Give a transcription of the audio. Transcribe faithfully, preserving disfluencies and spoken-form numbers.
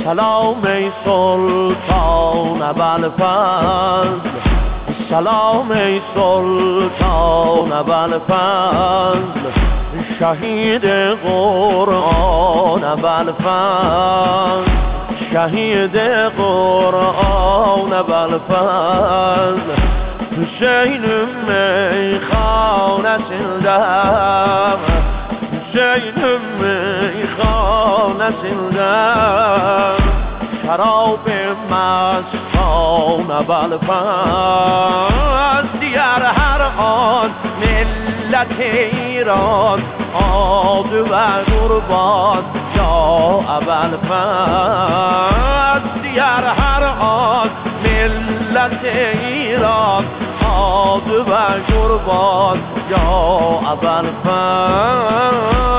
سلام ای سلطان ابوالفضل، سلام ای سلطان ابوالفضل، شهید قرآن ابوالفضل، شهید قرآن ابوالفضل. Hüseyin'im meyhanesinde, Hüseyin'im meyhanesinde, şarab mastane Belfast. Diğer her an millet İran adı ve kurban ya Belfast. Diğer her an millet İran adı ve kurban ya Belfast.